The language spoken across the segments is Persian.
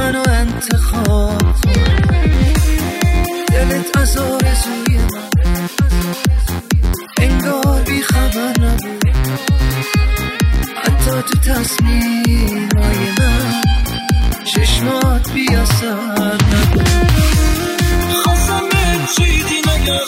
منو انتخاب دلت از آرزوی من انگار بی خبر نبود، حتی تو تصمیمای من چشمات بی اثر نبود. خواستم بهت چیزی نگم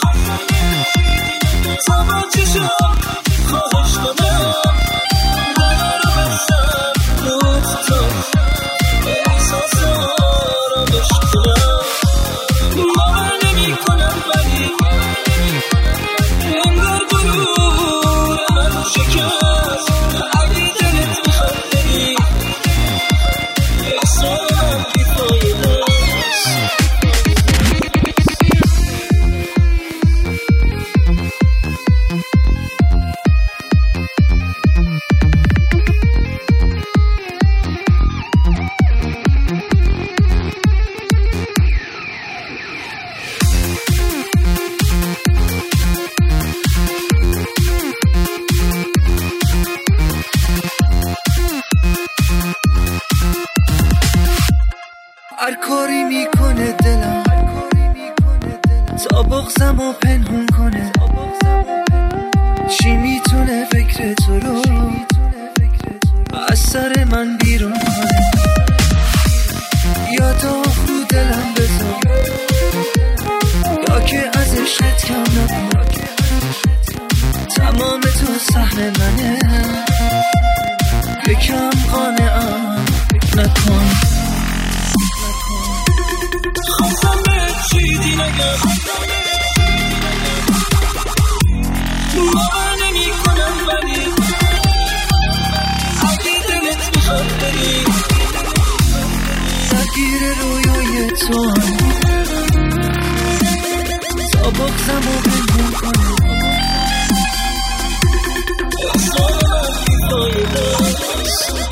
تا با چشم خواهش کنم در رو بستم روت تو احساس آرامش کنم. باور نمی کنم ولی انگار غرور من شکست. اگه دلت میخواد بری احسان بیفایده است. هر کاری میکنه دلم تا بغضمو پنهون کنه، چی میتونه فکر تو رو از سر من بیرون کنه، یا داغ رو دلم بذار یا که از عشقت کم نکن. تمام تو صحنه منه، یکم قانعم نکن. خواستم بهت چیزی نگم باور نمی کنم ولی اگه دلت میخواد بری درگیر رویای تو هم تا بغضمو پنهون کنه، احسان بیفایده است.